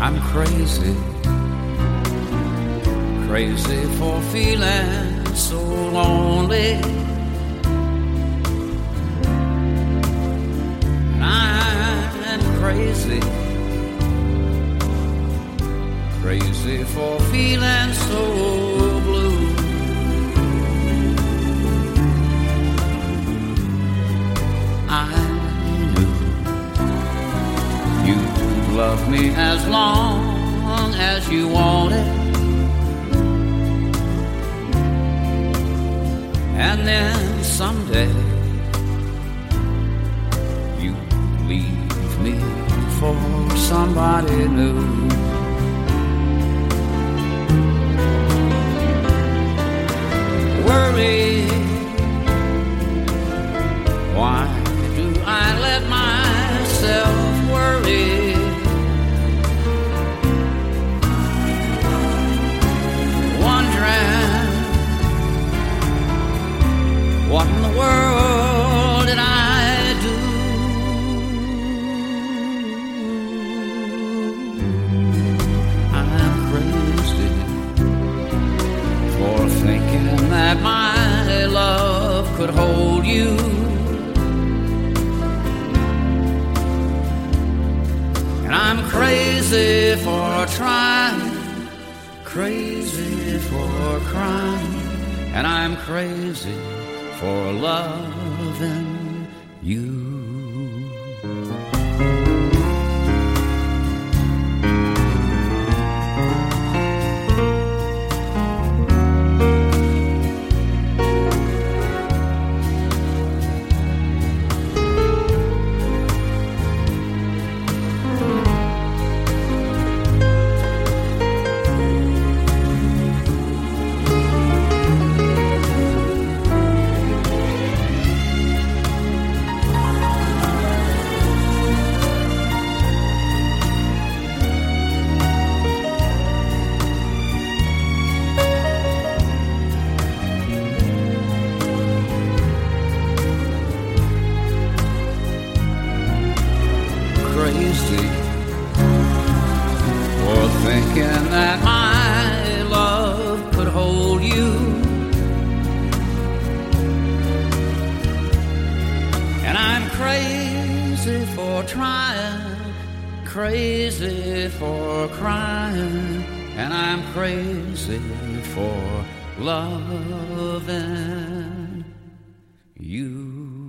I'm crazy, crazy for feeling so lonely. And I'm crazy, crazy for feeling so blue. I knew you'd love me as long as you wanted, and then someday you leave me for somebody new. Worry, why do I let myself worry? Wondering what in the world did I do? I'm crazy for thinking that my love could hold you. And I'm crazy for trying, crazy for crying, and I'm crazy for loving you. Crazy for thinking that my love could hold you. And I'm crazy for trying, crazy for crying, and I'm crazy for loving you.